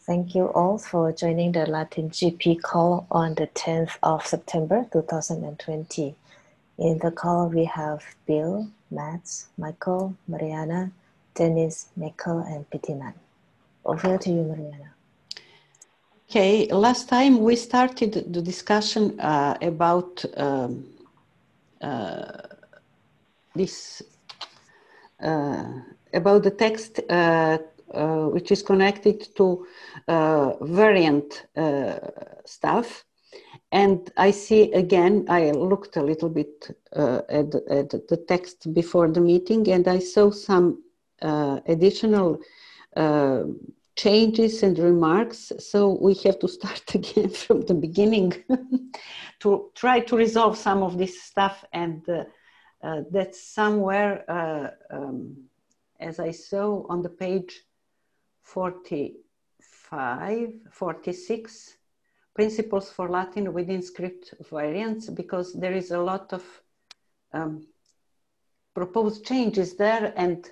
Thank you all for joining the Latin GP call on the 10th of September 2020. In the call, we have Bill, Matt, Michael, Mariana, Dennis, Michael, and Pitinan. Over to you, Mariana. Okay, last time we started the discussion about about the text which is connected to variant stuff. And I see again, I looked a little bit at the text before the meeting, and I saw some additional changes and remarks. So we have to start again from the beginning to try to resolve some of this stuff. And that's somewhere, as I saw on the page 45, 46, Principles for Latin within script variants, because there is a lot of proposed changes there. And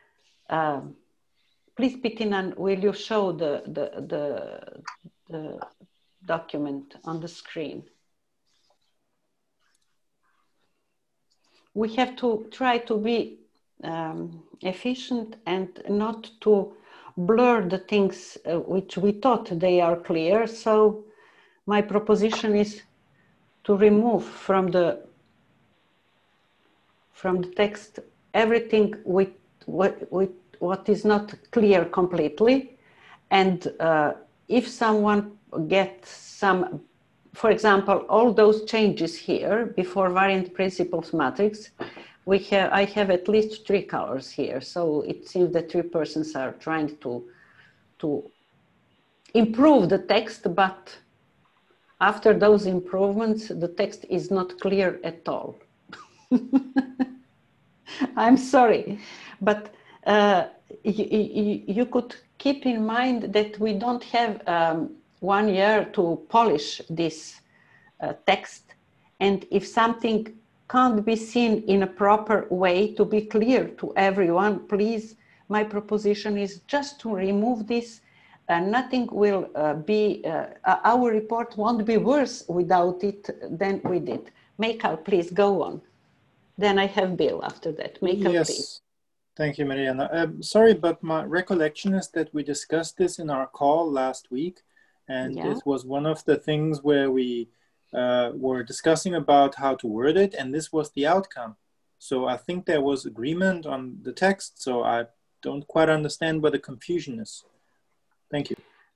please, Pitinan, will you show the document on the screen? We have to try to be efficient and not to blur the things which we thought they are clear. So my proposition is to remove from the text everything with what is not clear completely. And if someone gets some, for example, all those changes here before variant principles matrix, I have at least 3 colors here. So it seems that 3 persons are trying to improve the text, but after those improvements, the text is not clear at all. I'm sorry, but you could keep in mind that we don't have 1 year to polish this text. And if something can't be seen in a proper way to be clear to everyone, please, my proposition is just to remove this. Nothing will our report won't be worse without it than we did. Michael, please go on. Then I have Bill after that. Michael, yes. Please. Thank you, Mariana. Sorry, but my recollection is that we discussed this in our call last week. And it was one of the things where we were discussing about how to word it. And this was the outcome. So I think there was agreement on the text. So I don't quite understand where the confusion is. Thank you.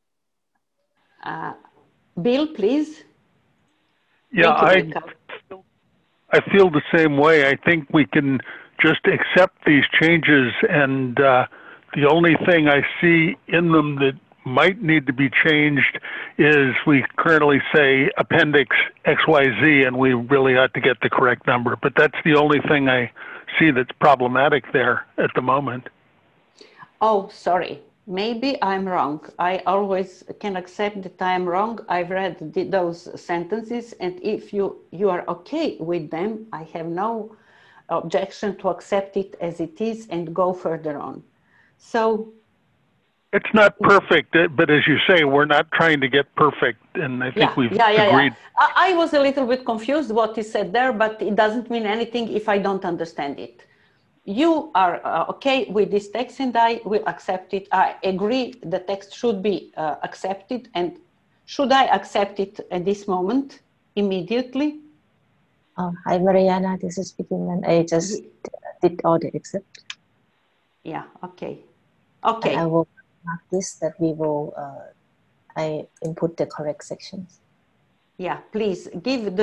Bill, please. Yeah, I feel the same way. I think we can just accept these changes, and the only thing I see in them that might need to be changed is we currently say appendix XYZ, and we really ought to get the correct number. But that's the only thing I see that's problematic there at the moment. Oh, sorry. Maybe I'm wrong. I always can accept that I'm wrong. I've read those sentences, and if you are okay with them, I have no objection to accept it as it is and go further on. So it's not perfect, but as you say, we're not trying to get perfect, and I think we've agreed. I was a little bit confused what is said there, but it doesn't mean anything if I don't understand it. You are okay with this text, and I will accept it. I agree the text should be accepted. And should I accept it at this moment, immediately? Hi, Mariana. This is Pitinan. I just did all the accept. Yeah, okay. Okay. And I will mark this that we will, I input the correct sections. Yeah, please give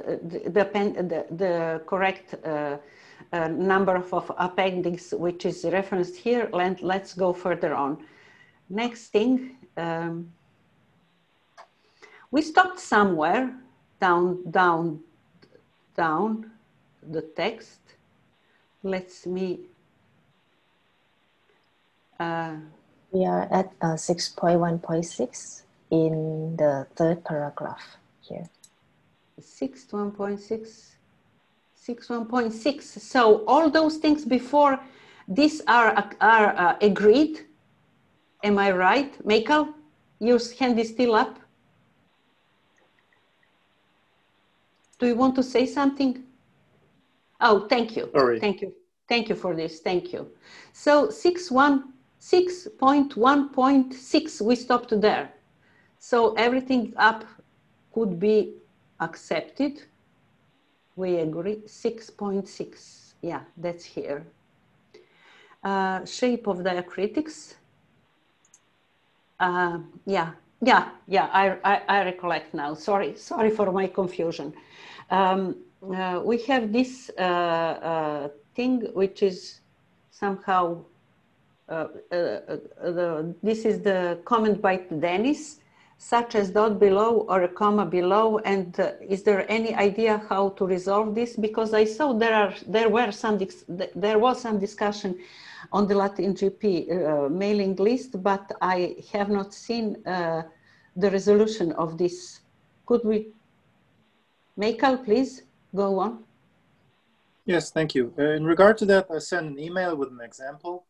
the correct number of appendix which is referenced here. Let's go further on. Next thing, we stopped somewhere down the text. Let's me. We are at 6.1.6 in the 3rd paragraph here. 6.1.6. 6.1.6. So all those things before these are agreed. Am I right, Michael? your hand is still up. Do you want to say something? Oh, thank you. Sorry. Thank you. Thank you for this. Thank you. So 6.1.6, we stopped there. So everything up could be accepted. We agree. 6.6. Yeah, that's here. Shape of diacritics. Yeah, I recollect now. Sorry for my confusion. We have this thing which is somehow, this is the comment by Dennis, such as dot below or a comma below, and is there any idea how to resolve this? Because I saw there was some discussion on the Latin GP mailing list, but I have not seen the resolution of this. Could we, Michael, please go on? Yes, thank you. In regard to that, I sent an email with an example.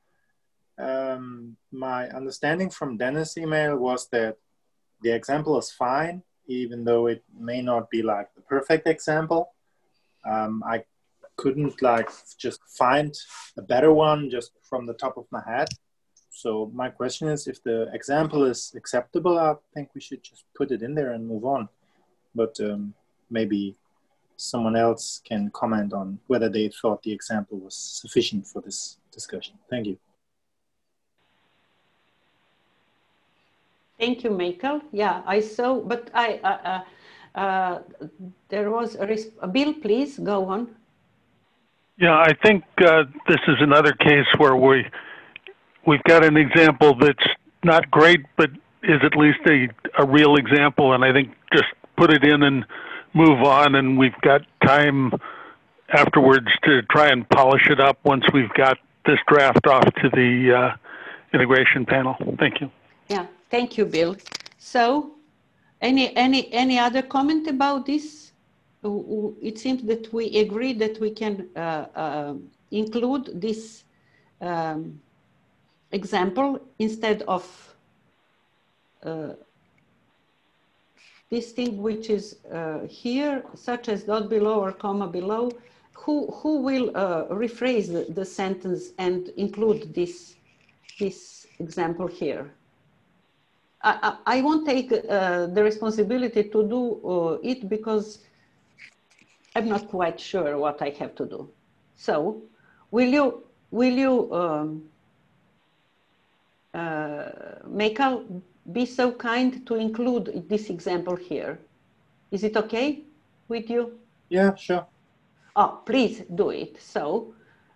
My understanding from Dennis' email was that the example is fine, even though it may not be like the perfect example. I couldn't like just find a better one just from the top of my head. So my question is, if the example is acceptable, I think we should just put it in there and move on. But maybe someone else can comment on whether they thought the example was sufficient for this discussion. Thank you. Thank you, Michael. Yeah, I saw, but there was a Bill, please go on. Yeah, I think this is another case where we've got an example that's not great, but is at least a real example. And I think just put it in and move on, and we've got time afterwards to try and polish it up once we've got this draft off to the integration panel. Thank you. Yeah, thank you, Bill. So, any other comment about this? It seems that we agree that we can include this example instead of this thing which is here, such as dot below or comma below. Who will rephrase the sentence and include this example here? I won't take the responsibility to do it because I'm not quite sure what I have to do. So, will you, Michael, be so kind to include this example here? Is it okay with you? Yeah, sure. Oh, please do it. So,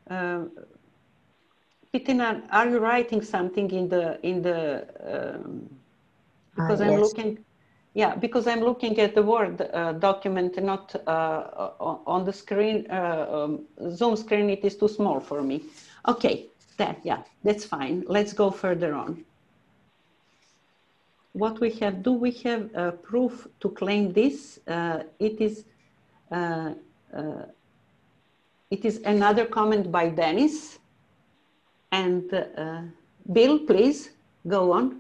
Pitina, are you writing something in the because I'm yes. looking. Yeah, because I'm looking at the Word document, not on the screen, Zoom screen, it is too small for me. Okay, that's fine. Let's go further on. What we have, do we have proof to claim this? It is another comment by Dennis. And Bill, please, go on.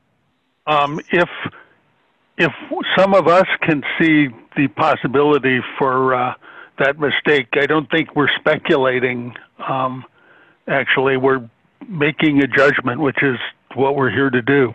If some of us can see the possibility for that mistake, I don't think we're speculating. Actually, we're making a judgment, which is what we're here to do.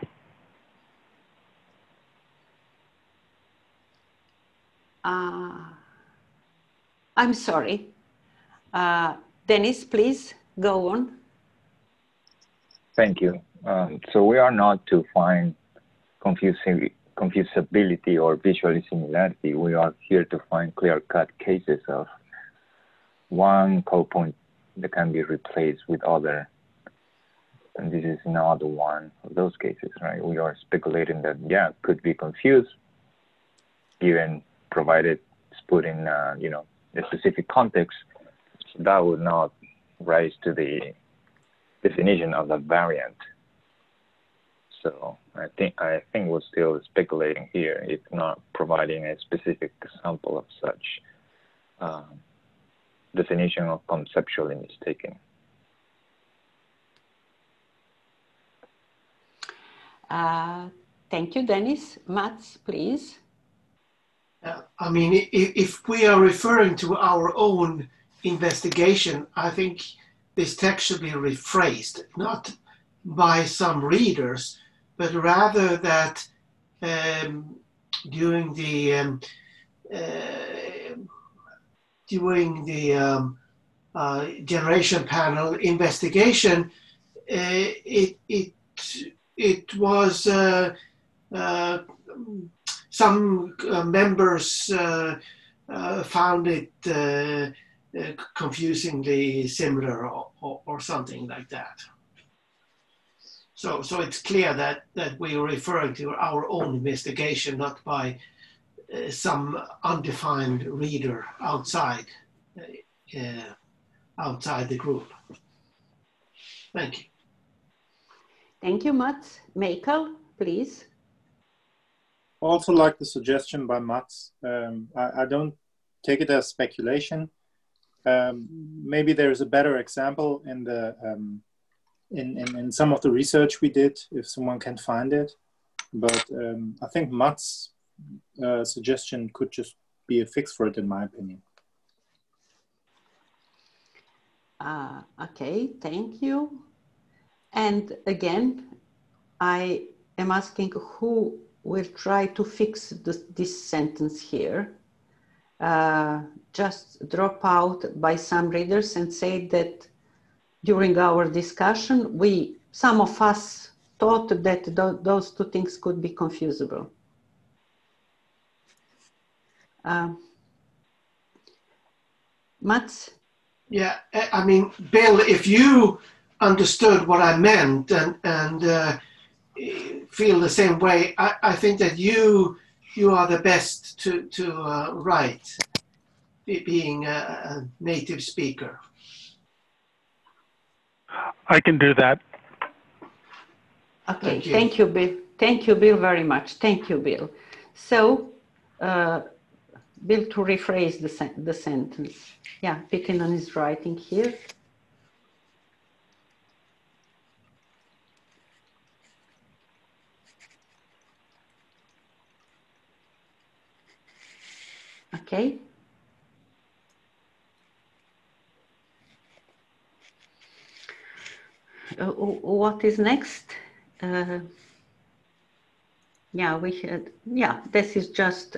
I'm sorry. Dennis, please go on. Thank you. So we are not to find confusability or visual similarity. We are here to find clear-cut cases of one call point that can be replaced with other. And this is another one of those cases, right? We are speculating that, yeah, it could be confused, even provided it's put in, a specific context. That would not rise to the definition of the variant. So I think we're still speculating here. It's not providing a specific example of such definition of conceptually mistaken. Thank you, Dennis. Mats, please. I mean, if we are referring to our own investigation, I think this text should be rephrased, not by some readers, but rather that during the generation panel investigation, it was some members found it confusingly similar or something like that. So it's clear that we are referring to our own investigation, not by some undefined reader outside the group. Thank you. Thank you, Mats. Michael, please. Also like the suggestion by Mats. I don't take it as speculation. Maybe there's a better example in the in some of the research we did, if someone can find it. But I think Mats' suggestion could just be a fix for it, in my opinion. Okay, thank you. And again, I am asking who will try to fix this sentence here. Just drop out by some readers and say that during our discussion, some of us thought that those two things could be confusable. Mats? Yeah, I mean, Bill, if you understood what I meant and feel the same way, I think that you are the best to write, being a native speaker. I can do that. Okay, thank you, Bill. Thank you, Bill, very much. Thank you, Bill. So, Bill, to rephrase the sentence. Yeah, Pitinen is writing here. Okay. What is next? Yeah, we had. Yeah, this is just.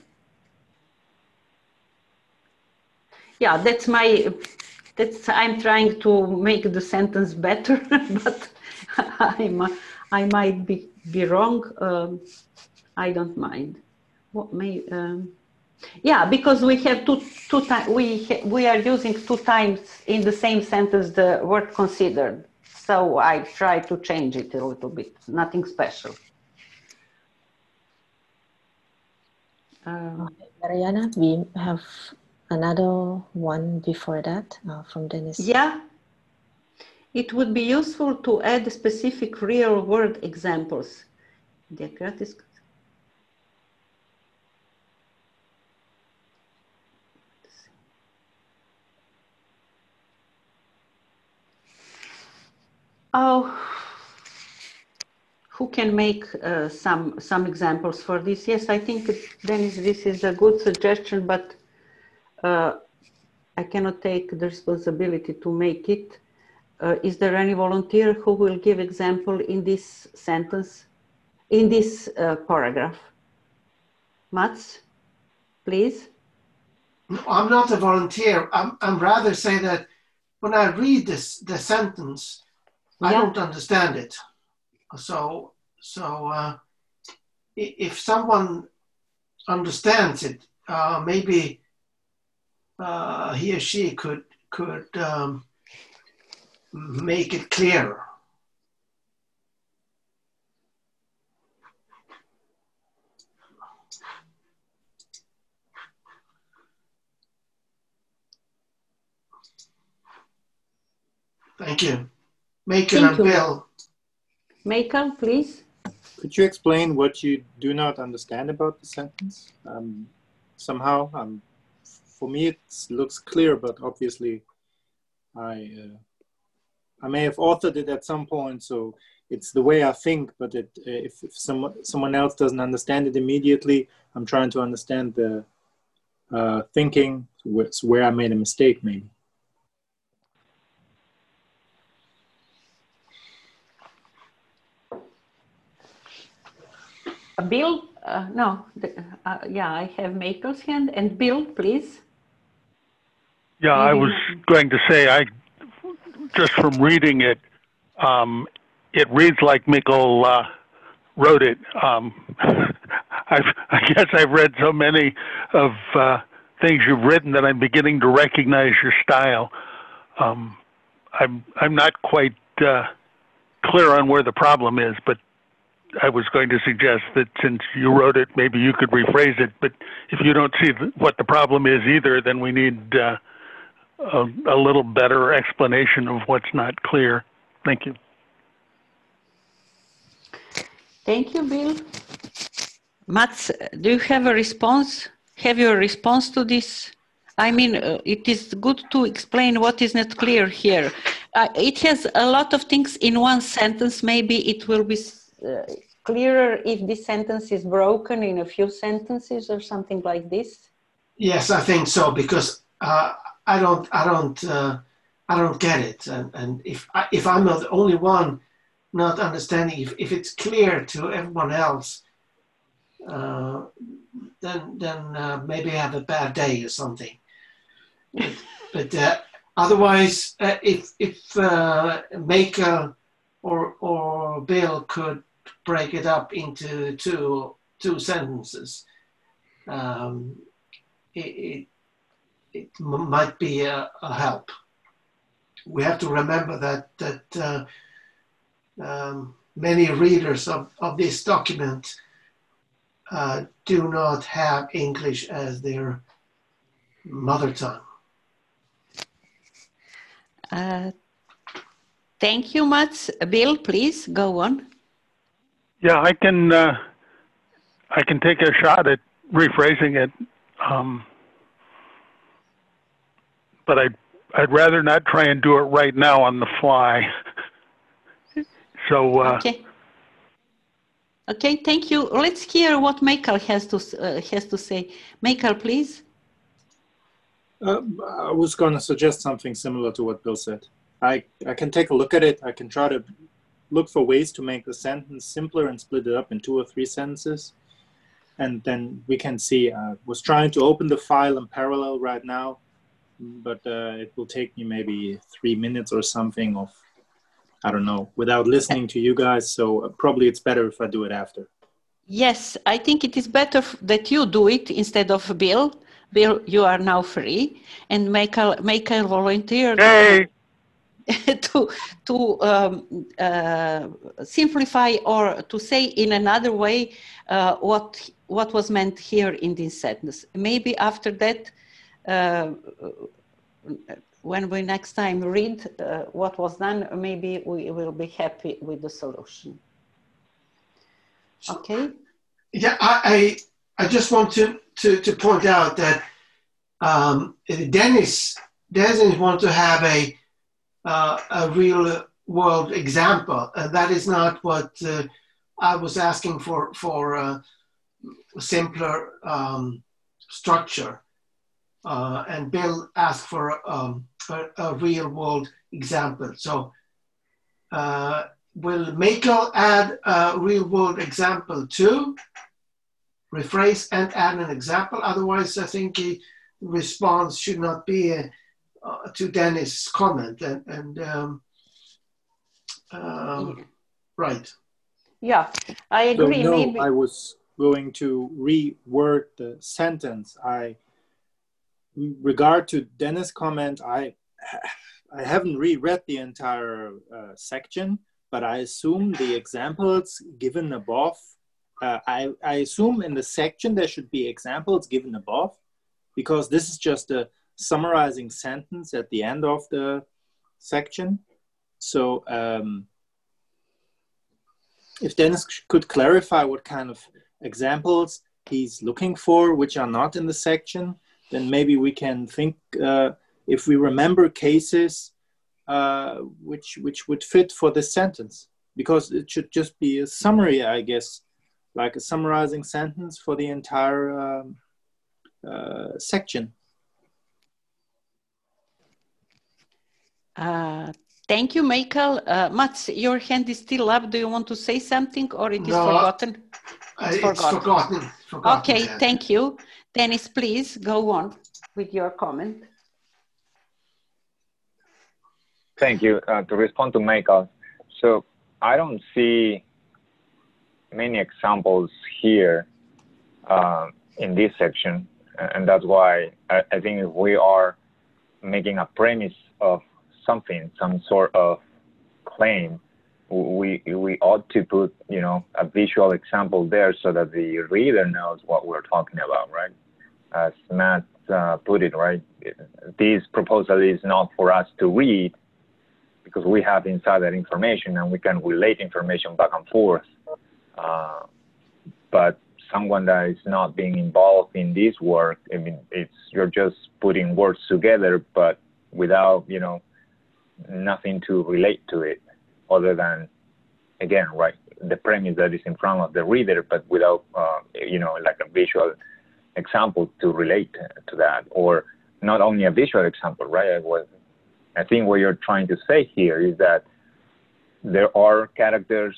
Yeah, that's my. I'm trying to make the sentence better, but I might be wrong. I don't mind. What may? Yeah, because we have two times. We are using 2 times in the same sentence the word considered. So I try to change it a little bit. Nothing special. Mariana, we have another one before that from Dennis. Yeah, it would be useful to add specific real world examples. Oh, who can make some examples for this? Yes, I think, Dennis, this is a good suggestion, but I cannot take the responsibility to make it. Is there any volunteer who will give example in this sentence, in this paragraph? Mats, please. No, I'm not a volunteer. I'm rather say that when I read the sentence, I don't understand it. So if someone understands it, maybe he or she could make it clearer. Thank you. Michael and Bill. Michael, please. Could you explain what you do not understand about the sentence? Somehow, for me, it looks clear, but obviously I may have authored it at some point, so it's the way I think, but if someone else doesn't understand it immediately, I'm trying to understand the thinking, where I made a mistake, maybe. Bill, no, yeah, I have Michael's hand, and Bill, please. Yeah, I was going to say, just from reading it, it reads like Mikkel wrote it. I guess I've read so many of things you've written that I'm beginning to recognize your style. I'm not quite clear on where the problem is, but I was going to suggest that since you wrote it, maybe you could rephrase it. But if you don't see what the problem is either, then we need a little better explanation of what's not clear. Thank you. Thank you, Bill. Mats, do you have a response? Have you a response to this? I mean, it is good to explain what is not clear here. It has a lot of things in one sentence. Maybe it will be clearer if this sentence is broken in a few sentences or something like this. Yes, I think so, because I don't get it, and if I'm not the only one not understanding, if it's clear to everyone else, then maybe I have a bad day or something. But otherwise, if Michael or Bill could break it up into two sentences, it might be a help. We have to remember that many readers of this document do not have English as their mother tongue. Thank you, Mats. Bill, please go on. Yeah, I can take a shot at rephrasing it, but I'd rather not try and do it right now on the fly. So okay. Okay, thank you. Let's hear what Michael has to say. Michael, please. I was going to suggest something similar to what Bill said. I can take a look at it. I can try to look for ways to make the sentence simpler and split it up in 2 or 3 sentences. And then we can see. I was trying to open the file in parallel right now, but it will take me maybe 3 minutes or something of, I don't know, without listening to you guys. So probably it's better if I do it after. Yes, I think it is better that you do it instead of Bill. Bill, you are now free, and Michael volunteered to simplify or to say in another way what was meant here in this sentence. Maybe after that, when we next time read what was done, maybe we will be happy with the solution. Okay. Yeah, I just want to point out that Dennis doesn't want to have a real world example, and that is not what I was asking for a simpler structure. And Bill asked for a real world example. So will Michael add a real world example too? Rephrase and add an example. Otherwise, I think the response should not be to Dennis' comment. Right. Yeah, I agree. So, no, maybe I was going to reword the sentence. In regard to Dennis' comment, I haven't reread the entire section, but I assume the examples given above, I assume in the section there should be examples given above, because this is just a summarizing sentence at the end of the section. So if Dennis could clarify what kind of examples he's looking for, which are not in the section, then maybe we can think, if we remember cases which would fit for this sentence. because it should just be a summary, I guess, like a summarizing sentence for the entire section. Thank you, Michael. Mats, your hand is still up. Do you want to say something, or it is forgotten? It's forgotten. Okay, thank you. Dennis, please go on with your comment. Thank you. To respond to Michael, so I don't see many examples here in this section, and that's why I think if we are making a premise of something, some sort of claim, we ought to put, you know, a visual example there so that the reader knows what we're talking about, right? As Matt put it, right? This proposal is not for us to read because we have insider information and we can relate information back and forth. But someone that is not being involved in this work, I mean, you're just putting words together, but without, you know, nothing to relate to it other than, again, right, the premise that is in front of the reader, but without, you know, like a visual example to relate to that, or not only a visual example, right? I think what you're trying to say here is that there are characters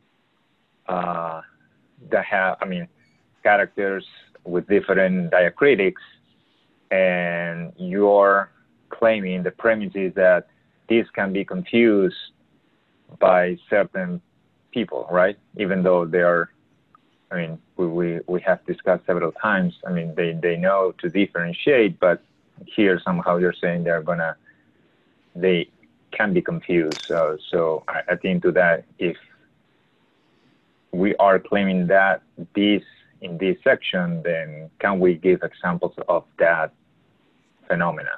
that have, I mean, characters with different diacritics, and you're claiming the premise is that this can be confused by certain people, right? Even though they are, I mean, we have discussed several times, I mean, they know to differentiate, but here somehow you're saying they can be confused. So I think to that, if we are claiming that in this section, then can we give examples of that phenomena?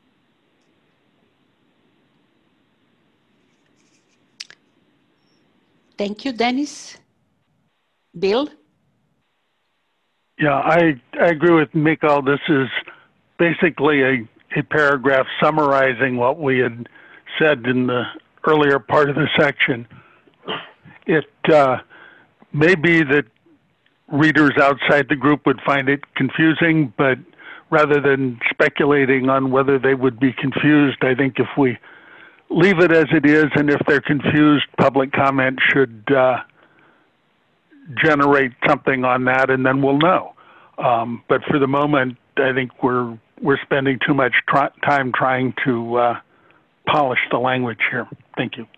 Thank you, Dennis. Bill? Yeah, I agree with Michael. This is basically a paragraph summarizing what we had said in the earlier part of the section. It may be that readers outside the group would find it confusing, but rather than speculating on whether they would be confused, I think if we leave it as it is, and if they're confused, public comment should generate something on that, and then we'll know. But for the moment, I think we're spending too much time trying to polish the language here. Thank you.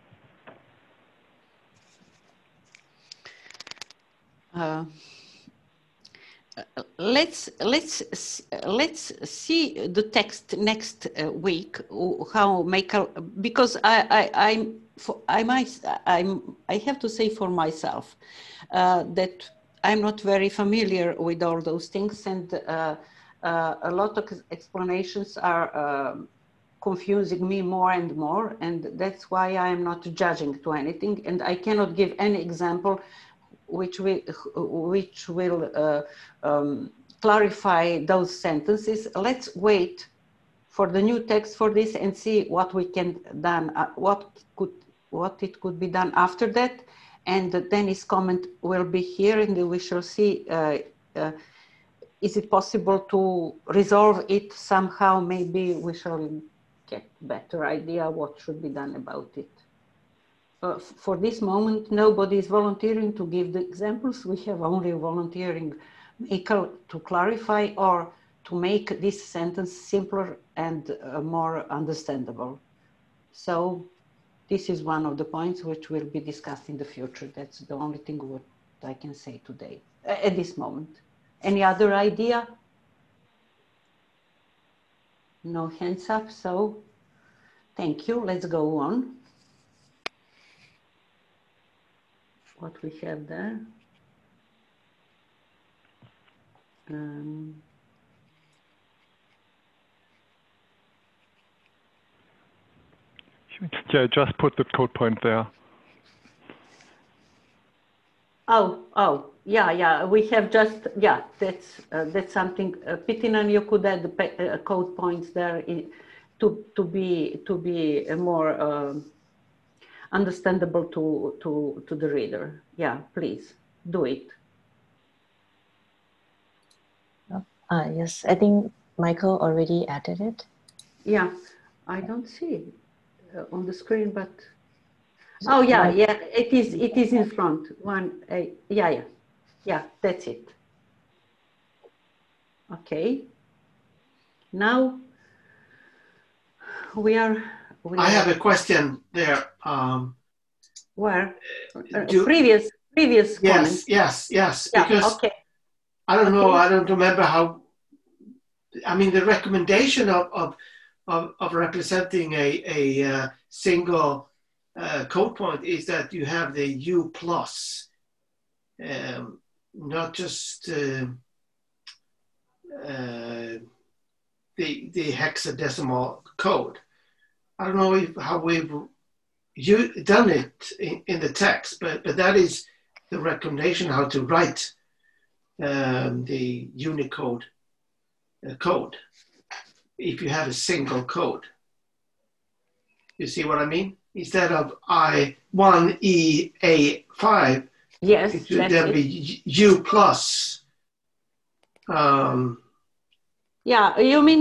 Let's see the text next week. How Michael, because I have to say for myself that I'm not very familiar with all those things, and a lot of explanations are confusing me more and more, and that's why I am not judging to anything, and I cannot give any example which will clarify those sentences. Let's wait for the new text for this and see what we can done, what it could be done after that. And then his comment will be here, and we shall see. Is it possible to resolve it somehow? Maybe we shall get better idea what should be done about it. For this moment, nobody is volunteering to give the examples. We have only volunteering Michael to clarify or to make this sentence simpler and more understandable. So this is one of the points which will be discussed in the future. That's the only thing what I can say today, at this moment. Any other idea? No hands up, so thank you. Let's go on. What we have there. Yeah, just put the code point there. Oh, yeah. We have just, yeah. That's something. Pitinan, you could add the code points there to be more understandable to the reader. Yeah, please do it. Yes, I think Michael already added it. Yeah, I don't see it on the screen, but oh yeah, yeah, it is in front. Yeah, that's it. Okay. Now we are. I have a question there. Where? Previous Yes, comment. yes. Yeah, because okay. I don't know. Okay. I don't remember how. I mean, the recommendation of representing a single code point is that you have the U plus, not just the hexadecimal code. I don't know how we've done it in the text, but that is the recommendation how to write the Unicode code if you have a single code. You see what I mean? Instead of I1EA5, yes, it should then be U plus. Yeah, you mean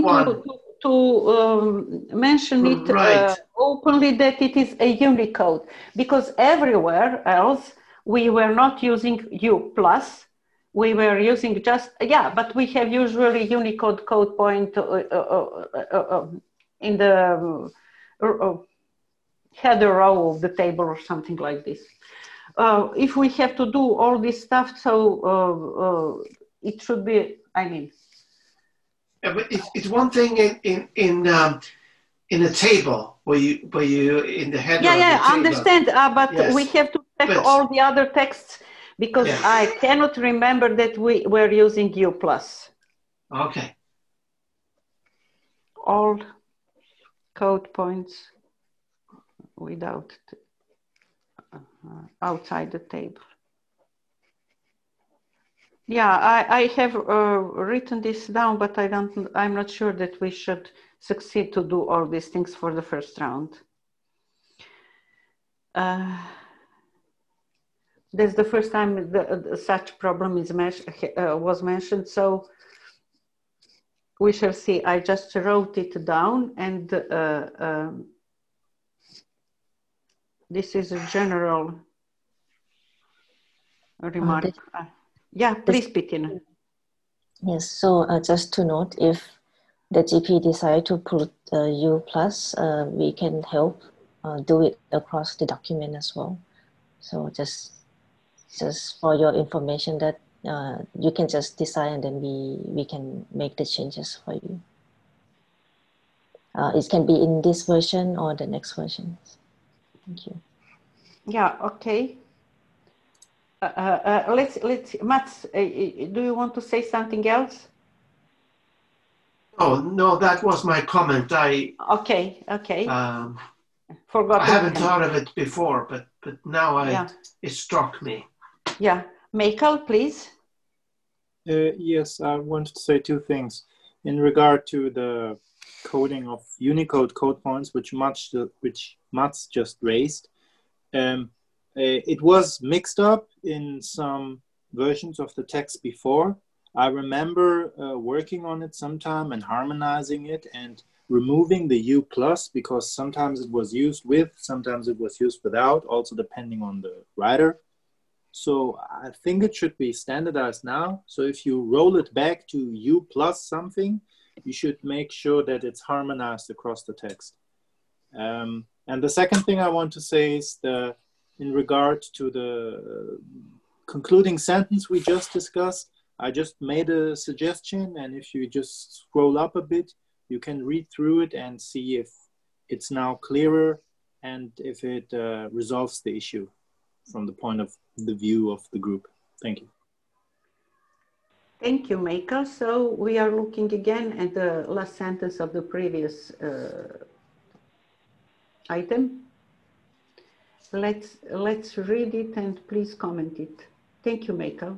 to mention it right. Openly that it is a Unicode, because everywhere else we were not using U plus, we were using just, but we have usually Unicode code point in the header row of the table or something like this. If we have to do all this stuff, so it should be, I mean. Yeah, but it's one thing in a table where you in the header. Yeah, I understand. But yes. We have to check all the other texts because I cannot remember that we were using U plus. Okay. All code points without outside the table. Yeah, I have written this down, but I'm not sure that we should succeed to do all these things for the first round. That's the first time such problem is was mentioned, so we shall see. I just wrote it down, and this is a general remark. Yeah, please, Bettina. Yes, so just to note, if the GP decide to put U plus, we can help do it across the document as well. So just for your information that you can just decide and then we can make the changes for you. It can be in this version or the next version. Thank you. Yeah, okay. Let's Mats, do you want to say something else? Oh, no, that was my comment. Okay. Forgot. I haven't thought of it before, but now it struck me. Yeah, Michael, please. Yes, I wanted to say two things in regard to the coding of Unicode code points, which Mats just raised. It was mixed up in some versions of the text before. I remember working on it sometime and harmonizing it and removing the U plus, because sometimes it was used with, sometimes it was used without, also depending on the writer. So I think it should be standardized now. So if you roll it back to U plus something, you should make sure that it's harmonized across the text. And the second thing I want to say is in regard to the concluding sentence we just discussed, I just made a suggestion, and if you just scroll up a bit, you can read through it and see if it's now clearer and if it resolves the issue from the point of the view of the group. Thank you. Thank you, Michael. So we are looking again at the last sentence of the previous item. Let's read it and please comment it. Thank you, Michael.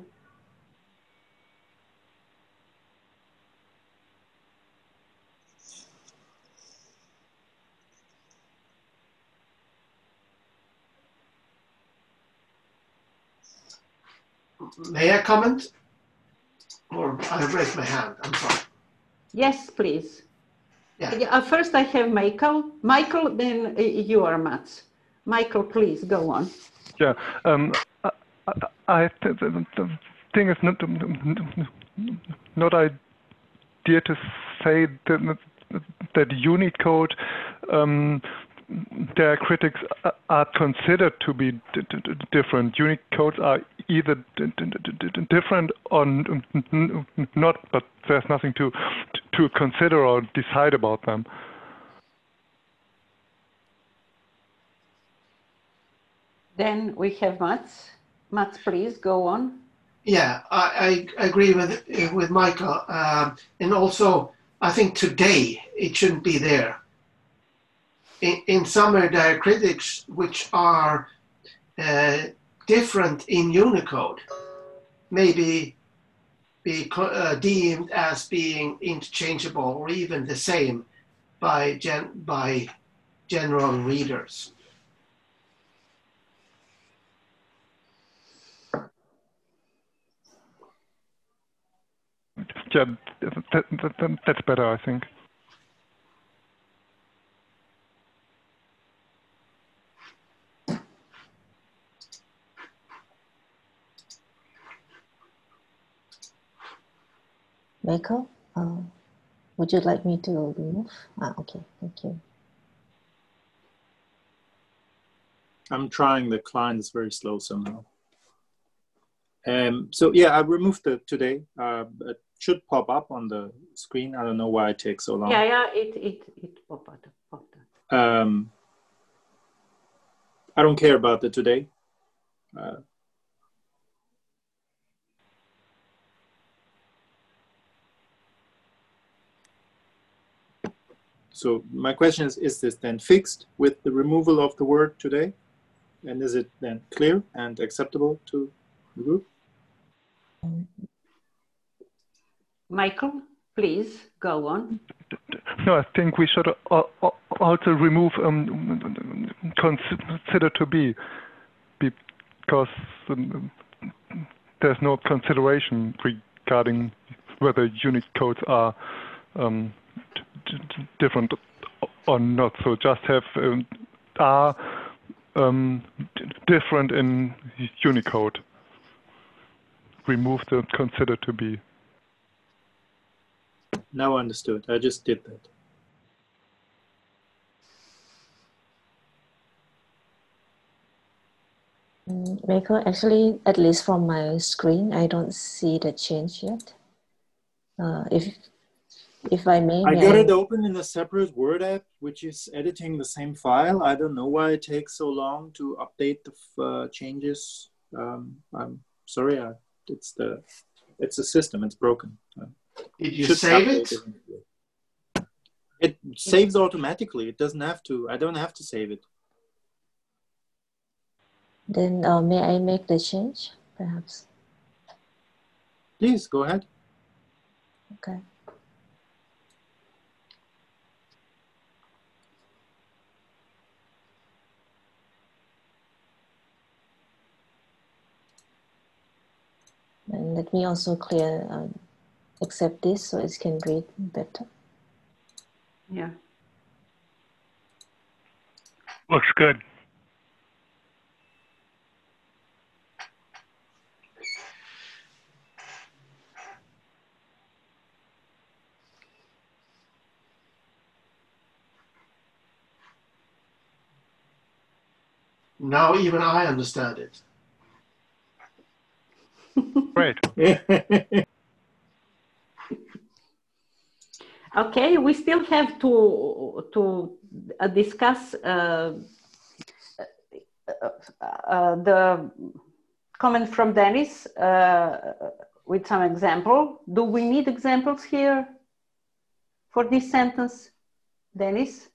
may I comment? Or I raised my hand, I'm sorry. Yes, please. Yeah. First I have Michael. Michael, then you are Mats. Michael, please go on. Yeah, the thing is not idea to say that Unicode, their critics are considered to be different. Unicodes are either different or not, but there's nothing to consider or decide about them. Then we have Mats. Mats, please go on. Yeah, I agree with Michael. And also, I think today it shouldn't be there. In summary, there are critics which are different in Unicode, maybe be deemed as being interchangeable or even the same by general readers. Yeah, that's better, I think. Michael, would you like me to remove? Okay, thank you. I'm trying. The client is very slow somehow. So yeah, I removed it today. It should pop up on the screen. I don't know why it takes so long. Yeah, it popped up. I don't care about the today. So my question is this then fixed with the removal of the word today? And is it then clear and acceptable to the group? Michael, please go on. No, I think we should also remove consider to be, because there's no consideration regarding whether Unicodes are different or not. So just have are different in Unicode. Remove the consider to be. Now understood. I just did that. Michael, actually, at least from my screen, I don't see the change yet. If I may, I got it open in a separate Word app, which is editing the same file. I don't know why it takes so long to update the changes. I'm sorry. It's a system. It's broken. Did you save it? It saves automatically. It doesn't have to. I don't have to save it. Then may I make the change, perhaps? Please, go ahead. Okay. And let me also accept this so it can read better. Yeah. Looks good. Now even I understand it. Great. Okay, we still have to discuss the comment from Dennis with some example. Do we need examples here for this sentence, Dennis?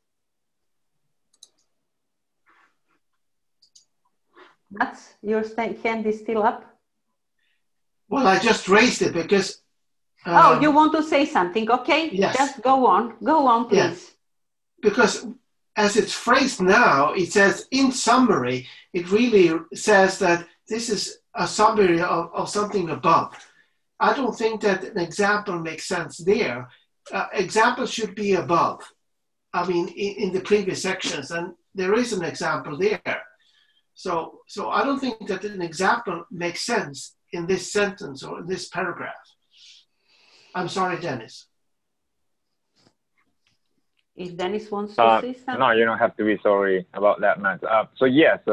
Mats, your hand is still up? Well, I just raised it because... oh, you want to say something, okay? Yes. Just go on, please. Yes. Because as it's phrased now, it says, in summary, it really says that this is a summary of something above. I don't think that an example makes sense there. Examples should be above. I mean, in the previous sections, and there is an example there. So I don't think that an example makes sense in this sentence or in this paragraph. I'm sorry, Dennis. If Dennis wants to say something. No, you don't have to be sorry about that, Matt. So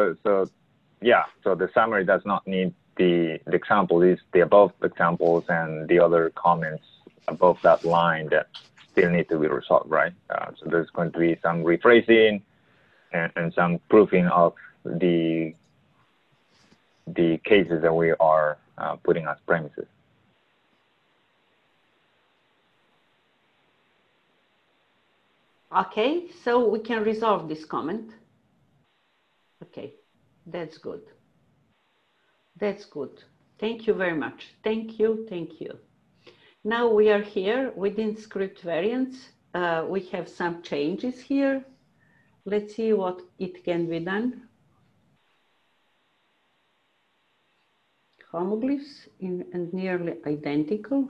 the summary does not need the example, is the above examples and the other comments above that line that still need to be resolved, right? So there's going to be some rephrasing and some proofing of the cases that we are putting as premises. Okay, so we can resolve this comment. Okay, that's good. That's good. Thank you very much. Thank you, thank you. Now we are here within script variants. We have some changes here. Let's see what it can be done. Homoglyphs and nearly identical.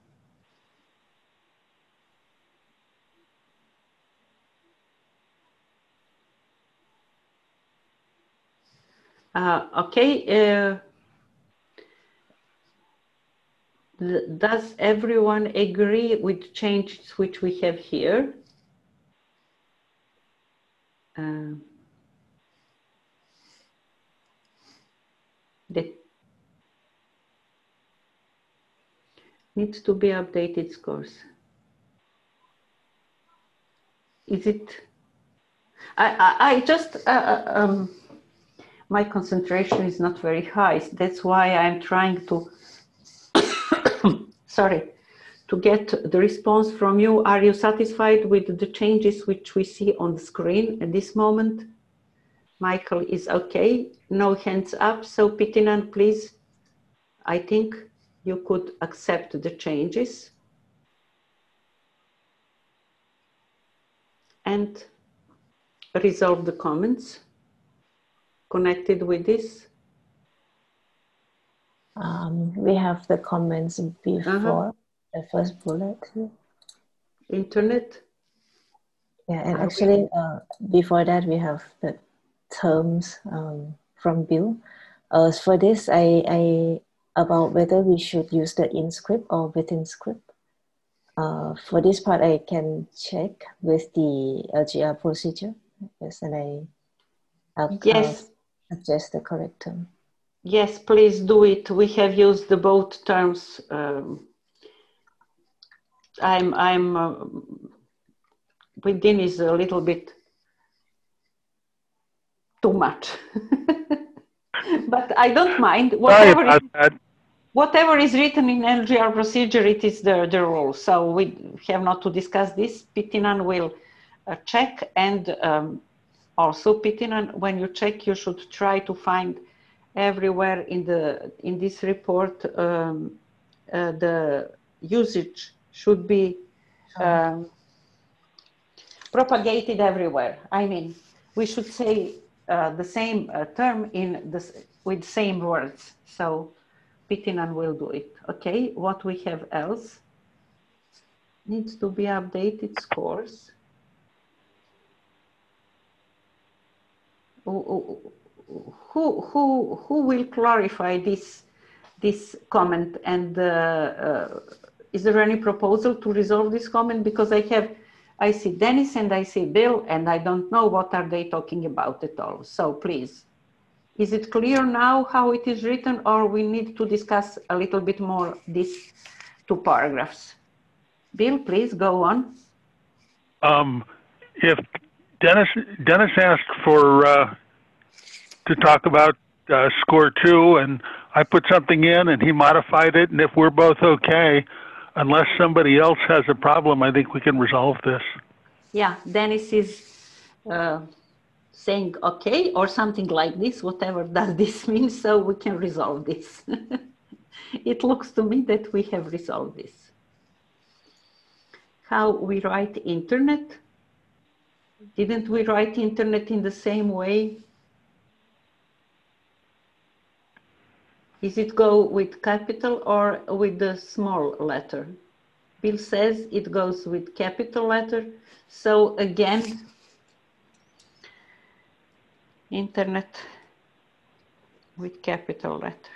Okay. Does everyone agree with changes which we have here? That needs to be updated scores. Is it? I just my concentration is not very high. That's why I'm trying to sorry, to get the response from you. Are you satisfied with the changes which we see on the screen at this moment? Michael is okay, no hands up. So Pitinen, please, I think you could accept the changes. And resolve the comments connected with this. We have the comments before the first bullet. Internet. Yeah, and actually before that we have the terms from Bill. For this, I about whether we should use the in script or within script. For this part, I can check with the LGR procedure. Yes, and I'll suggest the correct term. Yes, please do it. We have used the both terms. Within is a little bit too much, but I don't mind. Whatever is written in LGR procedure, it is the rule. So we have not to discuss this. Pitinen will check, and also Pitinen, when you check, you should try to find everywhere in this report the usage should be propagated everywhere. I mean, we should say the same term with same words. So Pitinen will do it. Okay, what we have else needs to be updated scores. Who will clarify this comment, and is there any proposal to resolve this comment? Because I see Dennis and I see Bill, and I don't know what are they talking about at all. So please, is it clear now how it is written, or we need to discuss a little bit more these two paragraphs? Bill, please go on. If Dennis asked for to talk about score 2, and I put something in and he modified it, and if we're both okay, unless somebody else has a problem, I think we can resolve this. Yeah, Dennis is saying okay or something like this, whatever does this mean, so we can resolve this. It looks to me that we have resolved this. How we write internet? Didn't we write internet in the same way? Is it go with capital or with the small letter? Bill says it goes with capital letter. So again, internet with capital letter.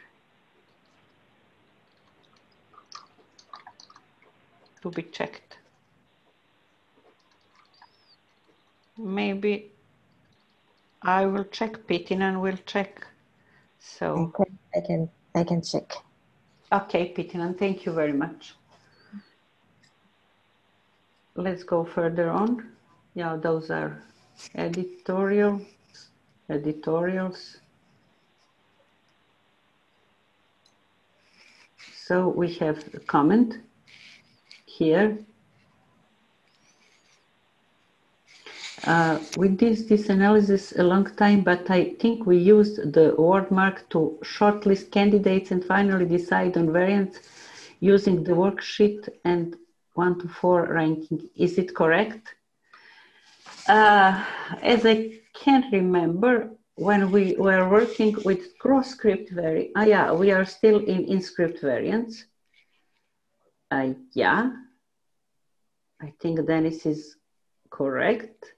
To be checked. Maybe I will check. Pitinan will check. So I can check. Okay, Pitinan, thank you very much. Let's go further on. Yeah, those are editorials. So we have a comment here. We did this analysis a long time, but I think we used the word mark to shortlist candidates and finally decide on variants using the worksheet and 1 to 4 ranking. Is it correct? As I can remember, when we were working with cross-script variants, yeah, we are still in script variants. Yeah, I think Dennis is correct.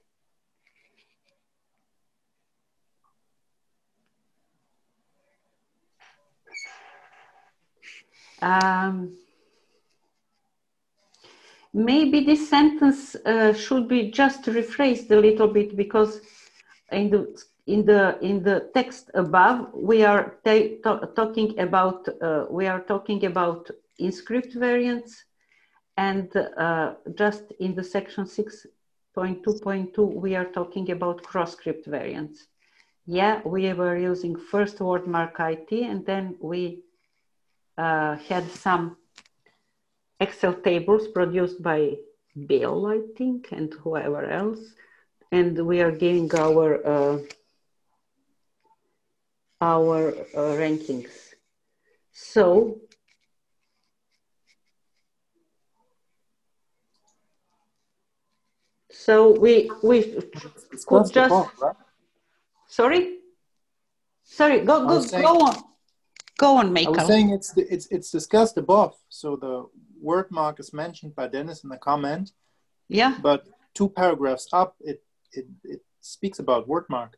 Maybe this sentence should be just rephrased a little bit, because in the text above we are talking about in-script variants, and just in the section 6.2.2 we are talking about cross-script variants. Yeah, we were using first word mark IT, and then we had some Excel tables produced by Bill, I think, and whoever else, and we are giving our rankings. So we could just above, right? Sorry, go on, Michael. I was saying it's discussed above. So the word mark is mentioned by Dennis in the comment. Yeah. But 2 paragraphs up, it speaks about word mark.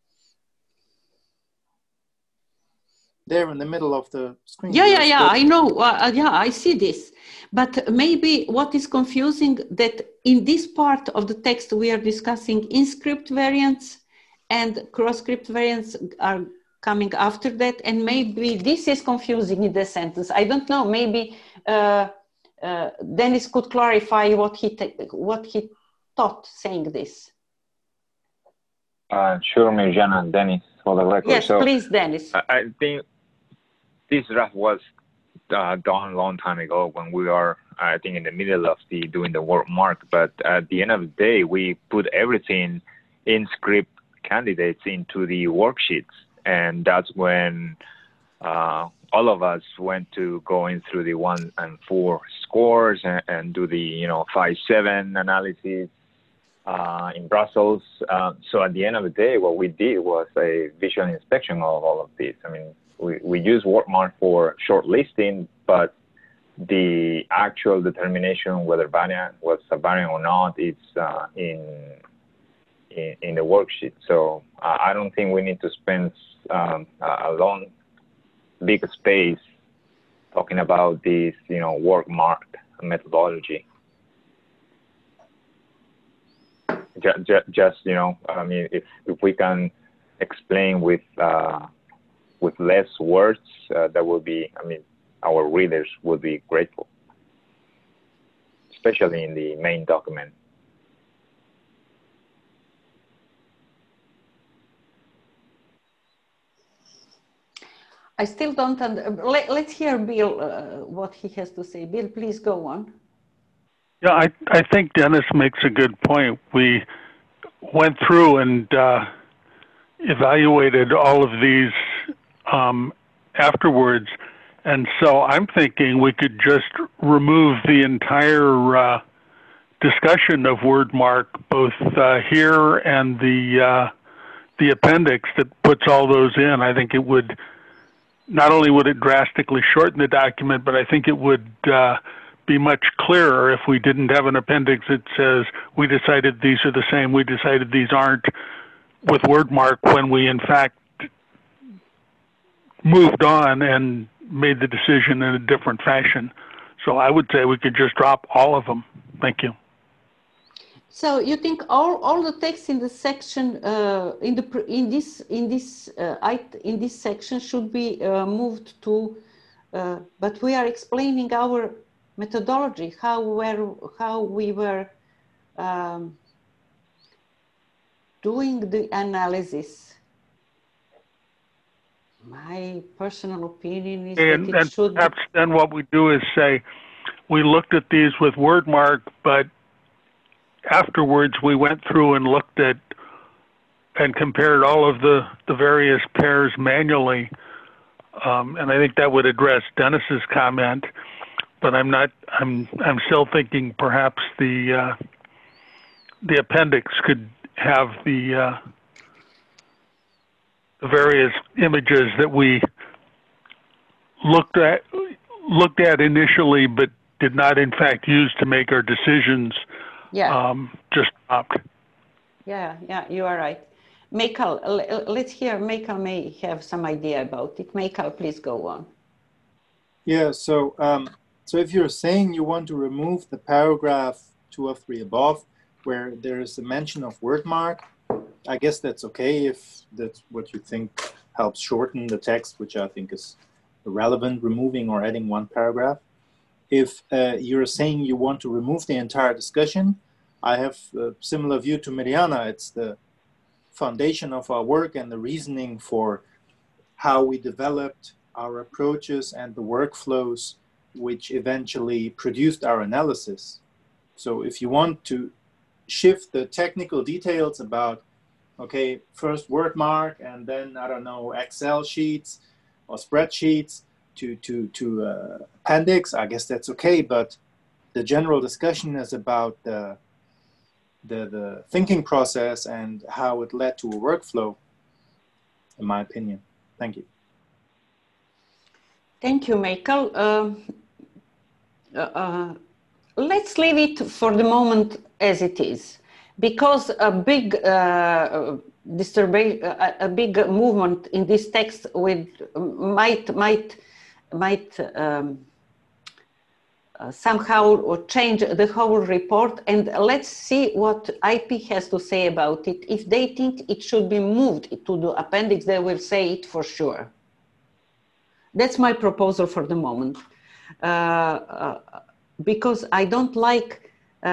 There in the middle of the screen. Yeah, I know. Yeah, I see this. But maybe what is confusing, that in this part of the text we are discussing in-script variants and cross-script variants are coming after that, and maybe this is confusing in the sentence. I don't know. Maybe Dennis could clarify what he thought saying this. Sure, Mirjana. Dennis, for the record. Yes, so, please, Dennis. I think this draft was done a long time ago when we are, I think, in the middle of doing the word mark. But at the end of the day, we put everything in script candidates into the worksheets. And that's when all of us went to going through the 1 and 4 scores and do the 5-7 analysis in Brussels. So at the end of the day, what we did was a visual inspection of all of this. I mean, we use word mark for shortlisting, but the actual determination whether variant was a variant or not, it's in the worksheet. So I don't think we need to spend a long, big space talking about this, word mark methodology. Just I mean, if we can explain with less words, that would be, I mean, our readers would be grateful, especially in the main document. I still don't let's hear Bill, what he has to say. Bill, please go on. Yeah, I think Dennis makes a good point. We went through and evaluated all of these afterwards, and so I'm thinking we could just remove the entire discussion of word mark, both here and the appendix that puts all those in. I think it would not only would it drastically shorten the document, but I think it would be much clearer if we didn't have an appendix that says, we decided these are the same, we decided these aren't, with word mark, when we in fact moved on and made the decision in a different fashion. So I would say we could just drop all of them. Thank you. So you think all the text in the section in this section should be moved to, but we are explaining our methodology, how we were doing the analysis. My personal opinion is that it should. Perhaps then what we do is say, we looked at these with wordmark, but afterwards we went through and looked at and compared all of the various pairs manually. And I think that would address Dennis's comment, but I'm still thinking perhaps the appendix could have the various images that we looked at initially, but did not in fact use to make our decisions. Yeah. Just stopped. Yeah, you are right. Michael, let's hear. Michael may have some idea about it. Michael, please go on. Yeah. So if you're saying you want to remove the paragraph 2 of 3 above, where there is a mention of wordmark, I guess that's okay if that's what you think helps shorten the text, which I think is irrelevant, removing or adding one paragraph. If you're saying you want to remove the entire discussion, I have a similar view to Mariana. It's the foundation of our work and the reasoning for how we developed our approaches and the workflows which eventually produced our analysis. So if you want to shift the technical details about, okay, first wordmark and then, I don't know, Excel sheets or spreadsheets to appendix, I guess that's okay, but the general discussion is about the thinking process and how it led to a workflow, in my opinion. Thank you. Thank you, Michael. Let's leave it for the moment as it is, because a big disturbance, a big movement in this text might somehow change the whole report. And let's see what IP has to say about it. If they think it should be moved to the appendix, they will say it for sure. That's my proposal for the moment, because I don't like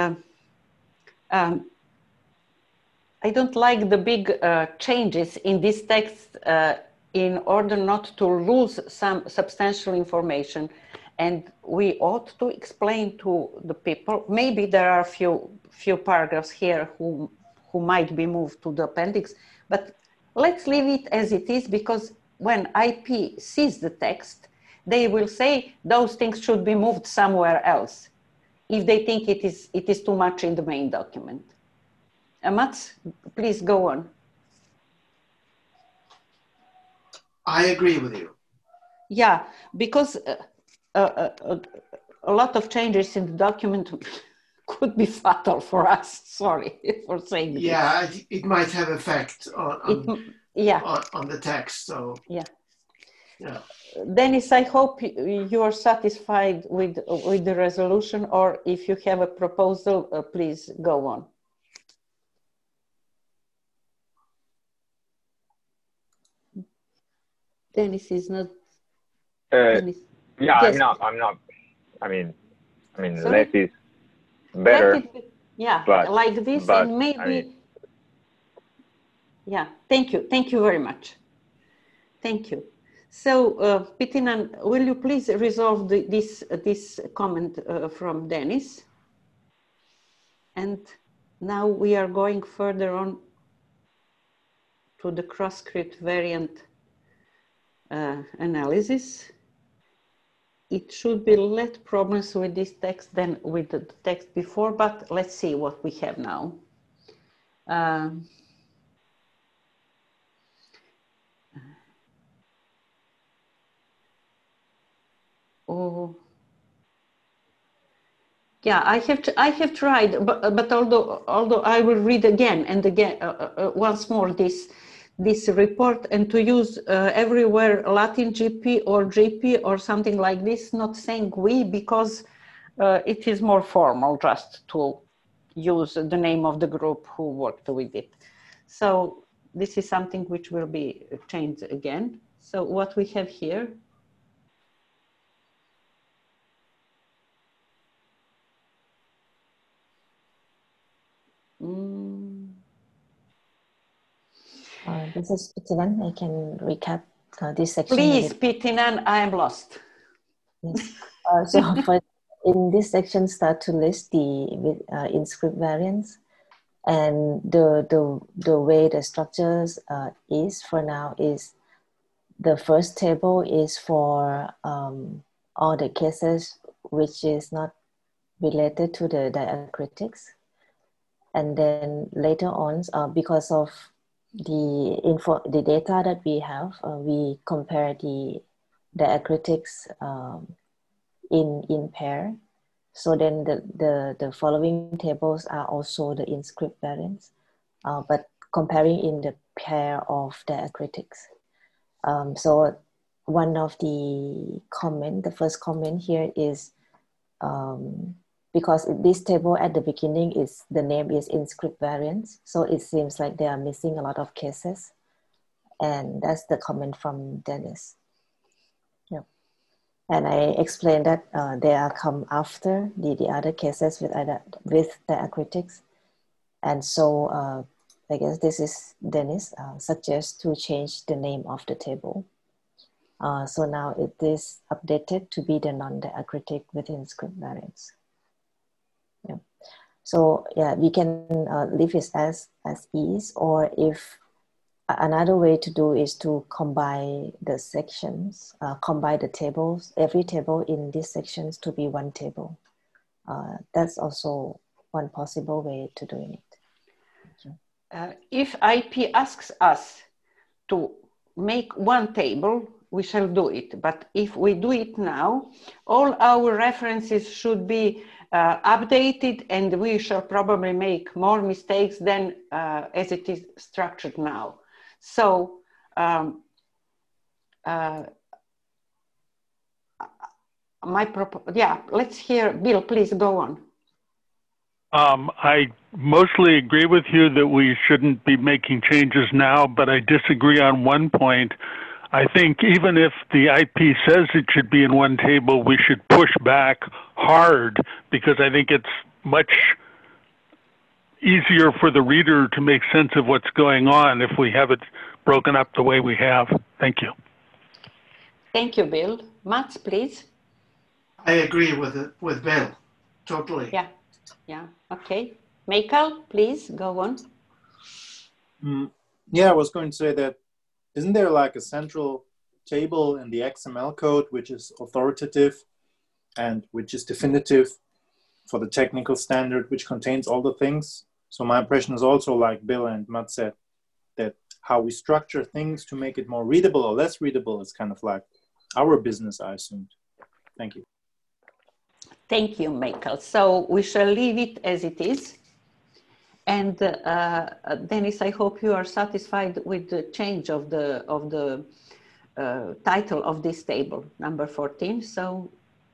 the big changes in this text in order not to lose some substantial information. And we ought to explain to the people, maybe there are a few paragraphs here who might be moved to the appendix, but let's leave it as it is, because when IP sees the text, they will say those things should be moved somewhere else if they think it is too much in the main document. Mats, please go on. I agree with you. Yeah, because a lot of changes in the document could be fatal for us. Sorry for saying this. Yeah, it might have effect on the text. So yeah. Yeah. Dennis, I hope you are satisfied with the resolution, or if you have a proposal, please go on. Dennis is not. Dennis. Yeah, yes. I'm not. I mean, less is better. Yeah, but, like this, and maybe. Yeah, thank you very much. Thank you. So, Pitinan, will you please resolve this comment from Dennis? And now we are going further on to the cross-script variant analysis. It should be less problems with this text than with the text before, but let's see what we have now. Oh. Yeah, I have tried, but although I will read again and again once more this report, and to use everywhere Latin GP or GP or something like this, not saying we, because it is more formal just to use the name of the group who worked with it. So this is something which will be changed again. So what we have here. This is Pitinan. I can recap this section. Please, Pitinan, I am lost. Yes. In this section, start to list the in-script variants, and the way the structures is for now is the first table is for all the cases which is not related to the diacritics, and then later on, because of the data that we have, we compare the diacritics in pair. So then the following tables are also the in-script variants, but comparing in the pair of diacritics. So one of the first comment here is, because this table at the beginning is, the name is in-script variants, so it seems like they are missing a lot of cases. And that's the comment from Dennis. Yep. And I explained that they are come after the other cases with diacritics. And so I guess this is Dennis suggests to change the name of the table. So now it is updated to be the non-diacritic with in-script variants. Yeah. So yeah, we can leave it as is, or if another way to do is to combine the sections, combine the tables, every table in these sections to be one table. That's also one possible way to doing it. If IP asks us to make one table, we shall do it. But if we do it now, all our references should be updated, and we shall probably make more mistakes than as it is structured now. So let's hear Bill, please go on. I mostly agree with you that we shouldn't be making changes now, but I disagree on one point. I think even if the IP says it should be in one table, we should push back hard, because I think it's much easier for the reader to make sense of what's going on if we have it broken up the way we have. Thank you. Thank you, Bill. Mats, please. I agree with Bill, totally. Yeah, okay. Michael, please go on. Yeah, I was going to say that, isn't there like a central table in the XML code which is authoritative and which is definitive for the technical standard, which contains all the things? So my impression is also, like Bill and Matt said, that how we structure things to make it more readable or less readable is kind of like our business, I assumed. Thank you. Thank you, Michael. So we shall leave it as it is. And Dennis, I hope you are satisfied with the change of the title of this table, number 14. So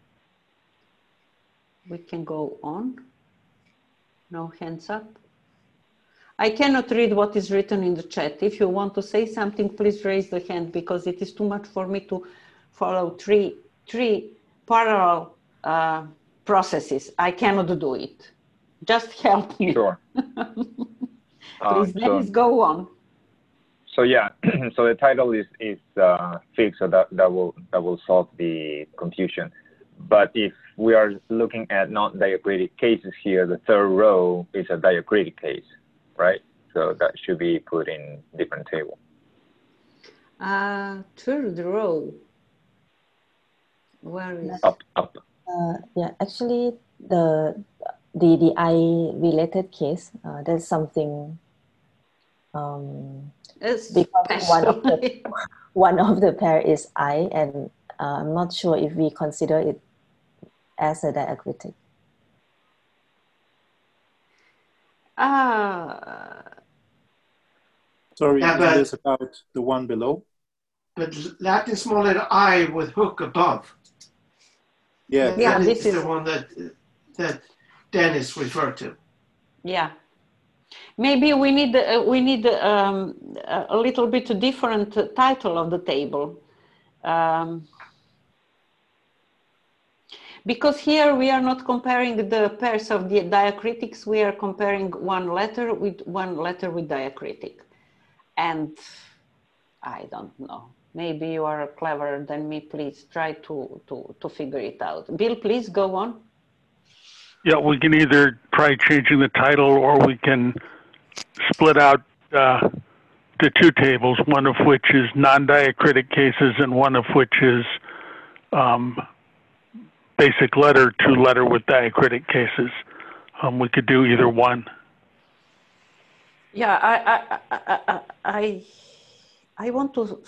we can go on. No hands up. I cannot read what is written in the chat. If you want to say something, please raise the hand, because it is too much for me to follow three parallel processes. I cannot do it. Just help me. Sure. Please, Dennis, go on. So yeah, so the title is fixed, so that will solve the confusion. But if we are looking at non-diacritic cases here, the third row is a diacritic case, right? So that should be put in different table. Third row. Where is up? Yeah, actually the I related case, there's something because one of the pair is I, and I'm not sure if we consider it as a diacritic. Sorry, yeah, this about the one below? But Latin small letter I with hook above. Yeah, that this is the one that Dennis referred to. Yeah. Maybe we need a little bit different title of the table. Because here we are not comparing the pairs of the diacritics, we are comparing one letter with diacritic. And I don't know, maybe you are cleverer than me, please try to figure it out. Bill, please go on. Yeah, we can either try changing the title or we can split out the two tables, one of which is non-diacritic cases and one of which is basic letter to letter with diacritic cases. We could do either one. Yeah, I want to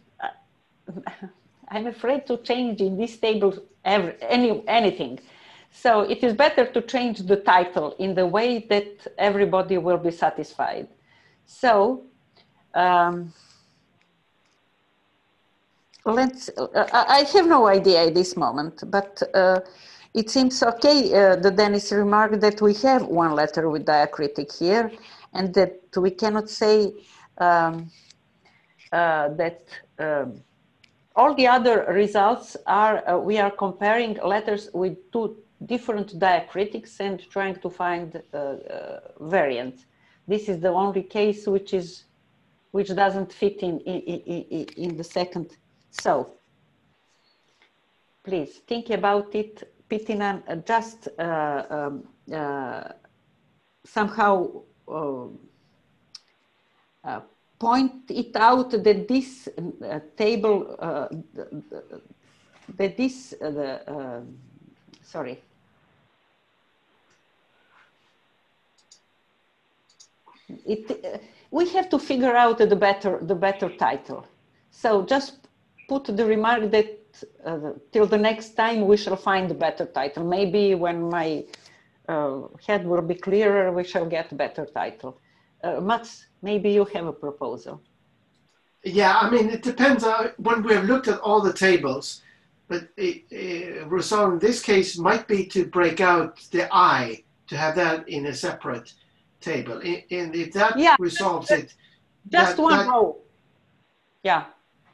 I'm afraid to change in this table anything. So it is better to change the title in the way that everybody will be satisfied. So I have no idea at this moment, but it seems okay, the Dennis remarked that we have one letter with diacritic here and that we cannot say that all the other results are, we are comparing letters with two different diacritics and trying to find variants. This is the only case which doesn't fit in the second. So, please think about it, Pitinen, just somehow point it out that this table, that this, sorry. We have to figure out the better title. So just put the remark that till the next time we shall find a better title. Maybe when my head will be clearer, we shall get a better title. Mats, maybe you have a proposal. Yeah, I mean, it depends on when we have looked at all the tables, but result in this case might be to break out the I, to have that in a separate table. And if that resolves it. Just one row. Yeah.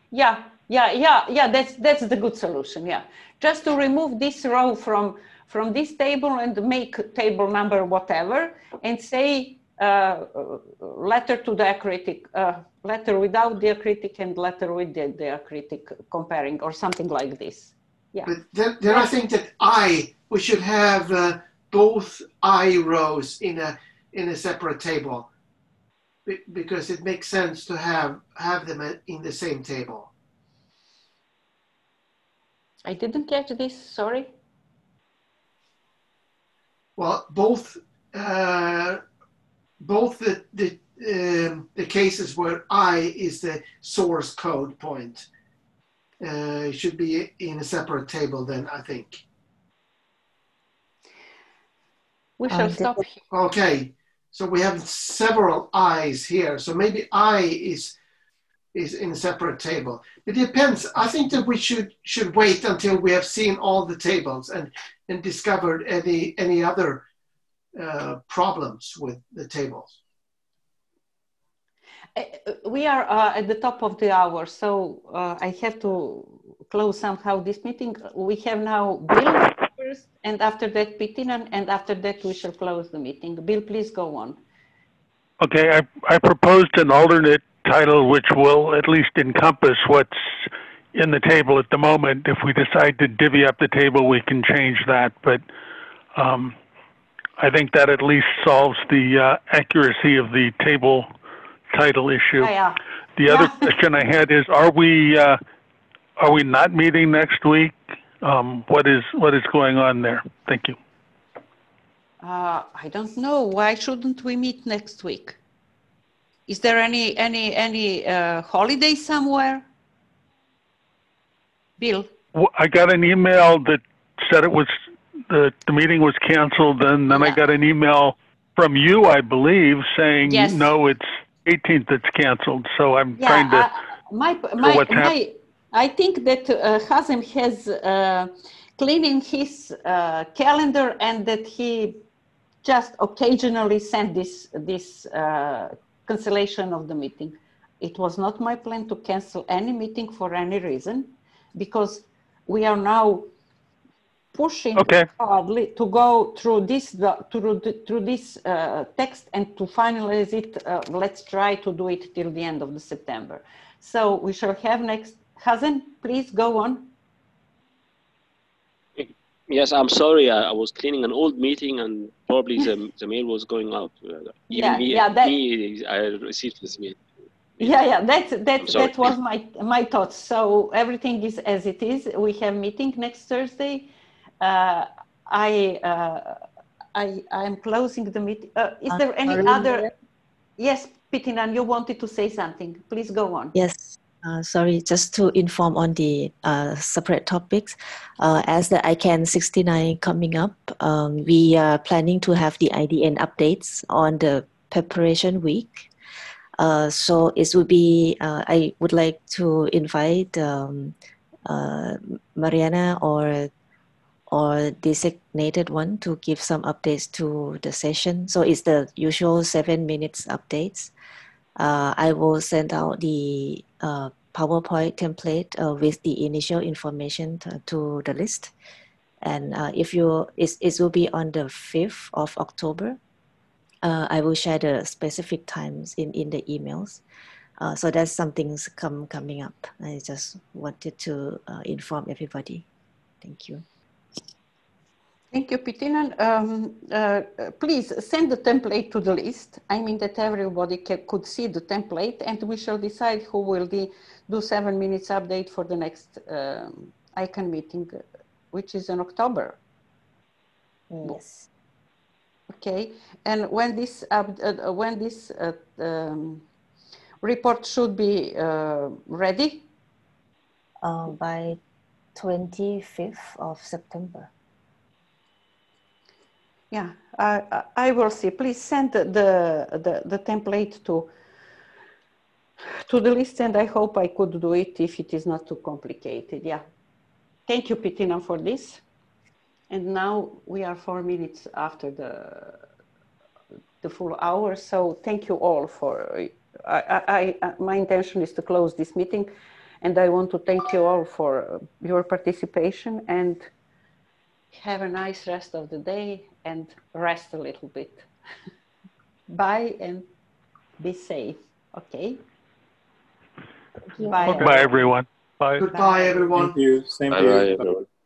That's the good solution. Yeah, just to remove this row from this table and make table number whatever, and say letter to diacritic, letter without diacritic and letter with the diacritic comparing, or something like this. Yeah. But then I think that we should have both I rows in a separate table, because it makes sense to have them in the same table. I didn't catch this, sorry. Well, both the cases where I is the source code point should be in a separate table then, I think. We shall stop here. Okay, so we have several I's here. So maybe I is in a separate table. It depends. I think that we should wait until we have seen all the tables and discovered any other problems with the tables. We are at the top of the hour, so I have to close somehow this meeting. We have now Bill first, and after that Pitinen, and after that we shall close the meeting. Bill, please go on. Okay, I proposed an alternate title which will at least encompass what's in the table at the moment. If we decide to divvy up the table, we can change that, but I think that at least solves the accuracy of the table title issue. Yeah. The other question I had is, are we not meeting next week? What is going on there? Thank you. I don't know. Why shouldn't we meet next week? Is there any holiday somewhere? Bill? I got an email that said it was the meeting was canceled, and then I got an email from you, I believe, saying no, it's 18th that's canceled. So I'm trying to what's happening. I think that Hazem has cleaning his calendar, and that he just occasionally sent this cancellation of the meeting. It was not my plan to cancel any meeting for any reason, because we are now pushing hardly to go through this text and to finalize it. Let's try to do it till the end of the September. So we shall have next. Hazem, please go on. Yes, I'm sorry. I was cleaning an old meeting, and probably the mail was going out. I received this mail. That was my thoughts. So everything is as it is. We have meeting next Thursday. I am closing the meeting. Is there any other? Yes, Pitinan, you wanted to say something. Please go on. Yes. Sorry, just to inform on the separate topics. As the ICANN 69 coming up, we are planning to have the IDN updates on the preparation week. So it will be, I would like to invite Mariana or designated one to give some updates to the session. So it's the usual 7 minutes updates. I will send out the PowerPoint template with the initial information to the list. And if it will be on the 5th of October. I will share the specific times in the emails. So that's something's coming up. I just wanted to inform everybody. Thank you. Thank you, Pitinan. Please send the template to the list. I mean that everybody could see the template, and we shall decide who will do 7 minutes update for the next ICANN meeting, which is in October. Yes. Okay, and when this report should be ready? By 25th of September. Yeah, I will see. Please send the template to the list, and I hope I could do it if it is not too complicated. Yeah. Thank you, Pitinan, for this. And now we are 4 minutes after the full hour. So thank you all for, my intention is to close this meeting, and I want to thank you all for your participation, and have a nice rest of the day and rest a little bit. Bye and be safe. Okay. Bye, everyone. Bye. Goodbye, everyone. Thank you. Same to you. Bye, everyone.